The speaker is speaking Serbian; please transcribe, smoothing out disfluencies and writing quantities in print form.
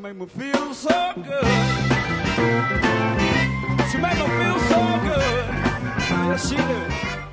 make me feel so good. She make me feel so good. Yes, she do.